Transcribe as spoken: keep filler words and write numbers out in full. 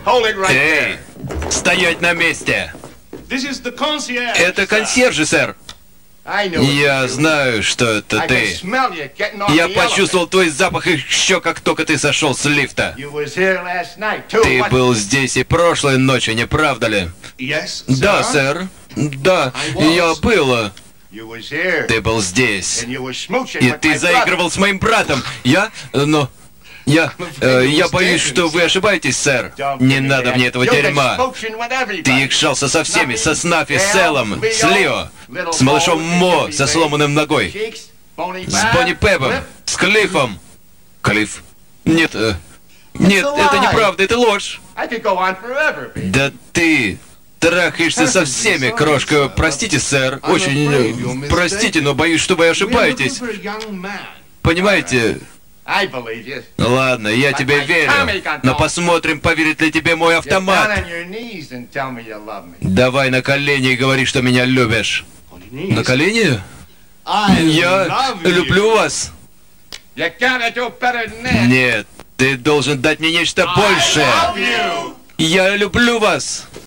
Эй, стоять на месте! Это консьержи, сэр. Я знаю, что это ты. Я почувствовал твой запах еще как только ты сошел с лифта. Ты был здесь и прошлой ночью, не правда ли? Да, сэр. Да, я был. Ты был здесь. И ты заигрывал с моим братом. Я... Но... Я... Э, я боюсь, что вы ошибаетесь, сэр. Не надо мне этого дерьма. Ты якшался со всеми, со Снаффи, с Эллом, с Лио, с малышом Мо со сломанным ногой, с Бонни Пепом, с Клиффом. Клифф? Нет, э, нет, это неправда, это ложь. Да ты... трахаешься со всеми, крошка. Простите, сэр. Очень... Простите, но боюсь, что вы ошибаетесь. Понимаете? Ладно, я тебе верю. Но посмотрим, поверит ли тебе мой автомат. Давай на колени и говори, что меня любишь. На колени? Я люблю вас. Нет, ты должен дать мне нечто большее. Я люблю вас.